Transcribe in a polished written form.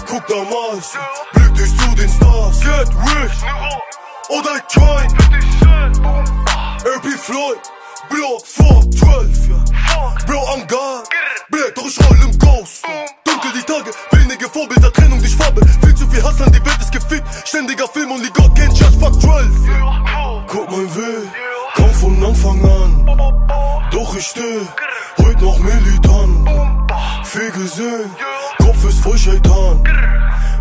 guck damals, blick dich zu den Stars. Get rich oder kein RP Floyd, Block 412, ja. Bro am Guard, Black, doch ich roll im Ghost. Dunkel die Tage, wenige Vorbilder, Trennung durch Farbe. Viel zu viel Hass an, die Welt ist gefickt. Ständiger Film und die God can't judge, fuck 12, ja. Guck mein Weg, komm von Anfang an. Doch ich steh, heute noch militant. Viel gesehen, Kopf ist voll Scheitan.